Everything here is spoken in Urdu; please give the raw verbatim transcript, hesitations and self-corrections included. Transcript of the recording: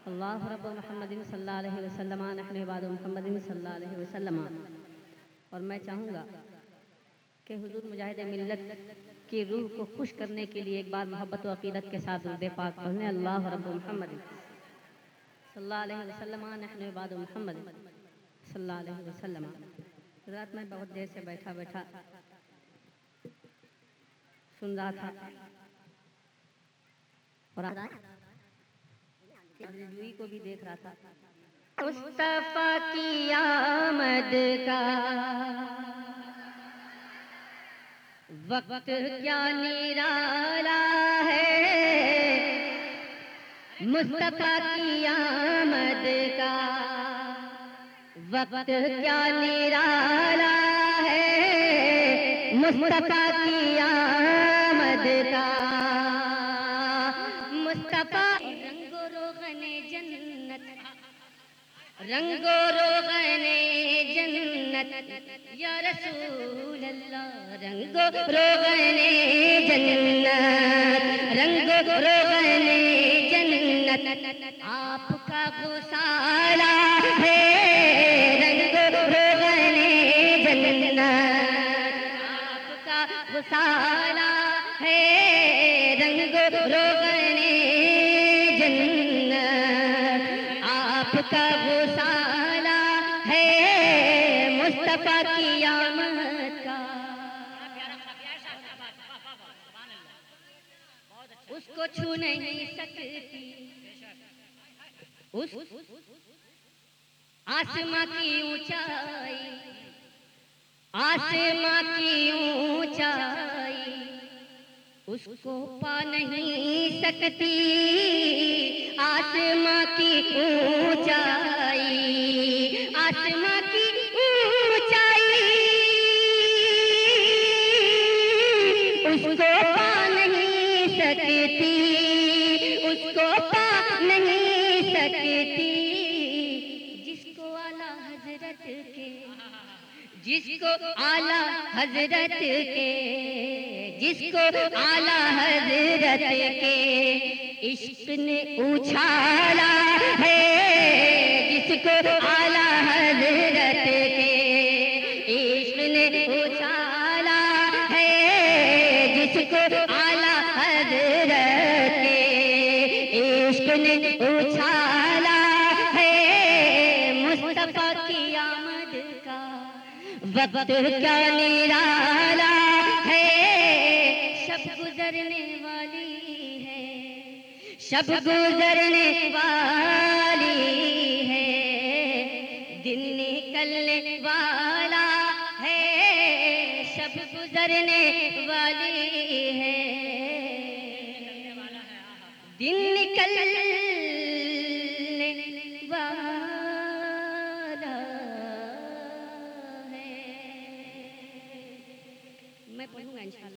اللہ رب محمد صلی اللہ علیہ وسلم نحن عباد محمد صلی اللہ علیہ وسلم. اور میں چاہوں گا کہ حضور مجاہد ملت کی روح کو خوش کرنے کے لیے ایک بار محبت و عقیدت کے ساتھ درود پاک پڑھنے. اللہ رب محمد صلی اللہ علیہ وسلم نحن عباد محمد صلی اللہ علیہ وسلم. رات میں بہت دیر سے بیٹھا بیٹھا سن رہا تھا اور رجوعی کو بھی دیکھ رہا تھا. مصطفیٰ کی آمد کا وقت کیا نرالا ہے، مصطفیٰ کی آمد کا وقت کیا نرالا ہے، مصطفیٰ کی آمد کا. مصطفیٰ رنگ و روغن جنت، رنگ و روغن جنت یا رسول اللہ. رنگ و روغن جنت، رنگ و روغن جنت آپ کا غسالہ ہے. رنگ و روغن جنت آپ کا غسالہ ہے. رنگ و روغن جنت آپ کا غسالہ ہے. مصطفیٰ کی آمد کا اس کو چھو نہیں سکتی، اس آسماں کی اونچائی، آسماں کی اونچائی اس کو پا نہیں سکتی. آسماں کی اونچائی، آسماں کی اونچائی اس کو پا نہیں سکتی، اس کو پا نہیں سکتی. جس کو اعلیٰ حضرت کے، جس کو اعلیٰ حضرت کے، جس کو اعلیٰ حضرت کے عشق نے اچھالا ہے. جس کو اعلیٰ حضرت کے عشق نے اچھالا ہے. جس کو اعلیٰ حضرت کے عشق نے اچھالا ہے. مصطفیٰ کی آمد کا وقت کیا نرالا ہے. شب گزرنے والی ہے، شب گزرنے والی ہے، دن نکلنے والا ہے. شب گزرنے والی ہے، دن نکلنے والا ہے. میں پڑھوں گا انشاءاللہ.